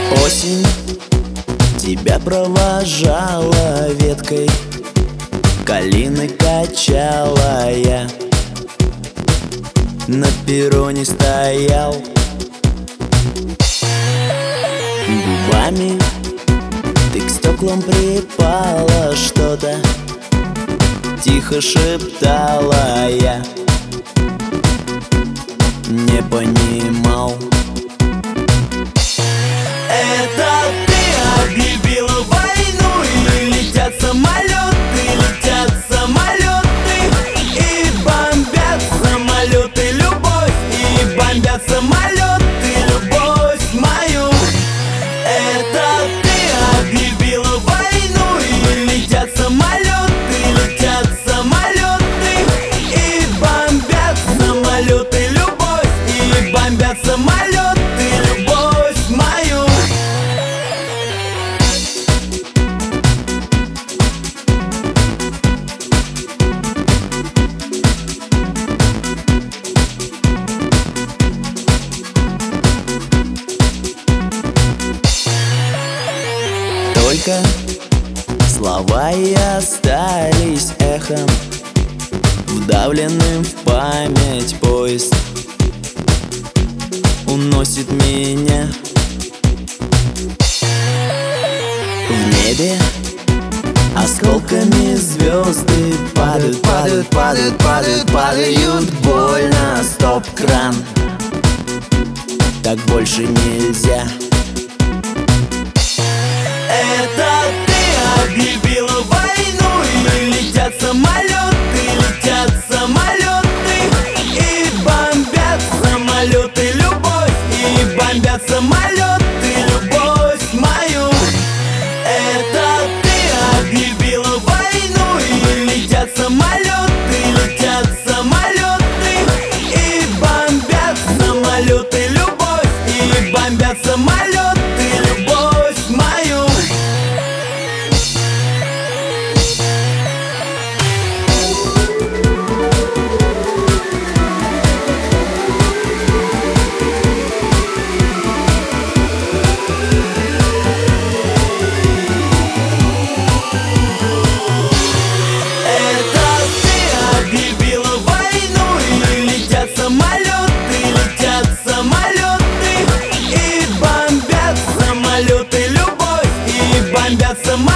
Осень тебя провожала веткой, калины качала я. На перроне стоял, губами ты к стеклам припала, что-то тихо шептала я. Не понимал. Это ты объявила войну, и летят самолеты, и бомбят самолеты любовь, и бомбят самолеты любовь мою. Это ты объявила войну, и летят самолеты, и бомбят самолеты любовь, и бомбят самолеты любовь мою. Только слова и остались эхом, вдавленным в память поезд уносит меня. В небе осколками звезды падают, падают, падают, падают, падают. Больно, стоп-кран, так больше нельзя. Это ты объявила войну, и летят самолеты, и бомбят самолеты любовь, и бомбят самолеты любовь мою. Это ты объявила войну, и летят самолеты, и бомбят самолеты любовь, и бомбят самолеты любовь мою. Самолеты любовь, и бомбят самолеты.